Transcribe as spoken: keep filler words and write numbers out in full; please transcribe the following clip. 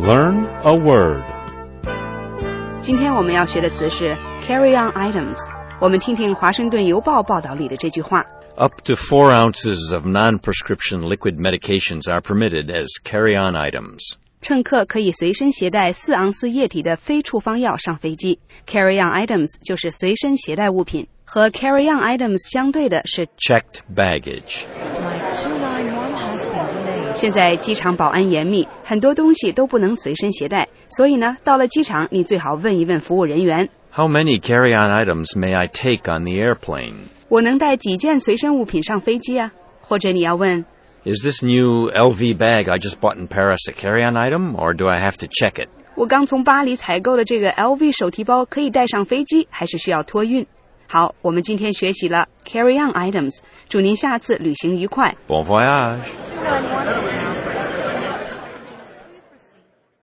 Learn a word. 今天我们要学的词是 carry on items。我们听听华盛顿邮报报道里的这句话。 Up to four ounces of non-prescription liquid medications are permitted as carry-on items. 乘客可以随身携带四盎司液体的非处方药上飞机。Carry on items 就是随身携带物品，和 carry on items 相对的是 checked baggage. Flight two ninety-one has been delayed. 现在机场保安严密，很多东西都不能随身携带，所以呢，到了机场你最好问一问服务人员。 How many carry-on items may I take on the airplane? 我能带几件随身物品上飞机啊？或者你要问 Is this new L V bag I just bought in Paris a carry-on item, or do I have to check it? 我刚从巴黎采购的这个 L V 手提包可以带上飞机，还是需要托运？好，我们今天学习了 carry on items， 祝您下次旅行愉快。 Bon voyage! two ninety-one is now